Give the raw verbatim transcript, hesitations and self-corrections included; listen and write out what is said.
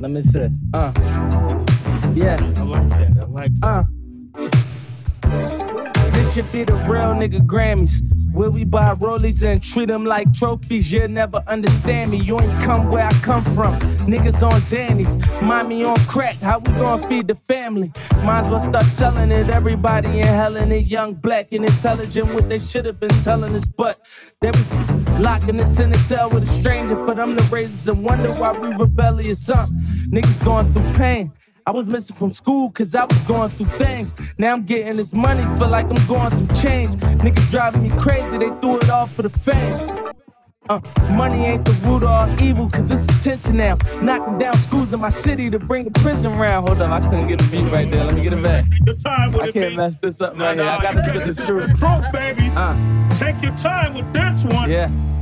Let me see. Uh. Yeah. I like that. I like that. Uh. This should be the real nigga Grammys. Where we buy rollies and treat them like trophies. You'll never understand me. You ain't come where I come from. Niggas on Xannies, mommy on crack. How we gon' feed the family? Might as well start selling it. Everybody in hell and it young, black, and intelligent. What they should have been telling us, but they was locking us in a cell with a stranger for them to raise us and wonder why we rebellious. Huh? Niggas going through pain. I was missing from school cause I was going through things. Now I'm getting this money, feel like I'm going through change. Niggas driving me crazy, they threw it all for the fame. Uh, money ain't the root of all evil cause it's attention now. Knocking down schools in my city to bring the prison round. Hold up, I couldn't get a beat right there, let me get it back. Your time with I it, can't B. mess this up No, right no, here, I gotta you spit can't. the This is truth. the truth, baby. Uh, Take your time with this one. yeah.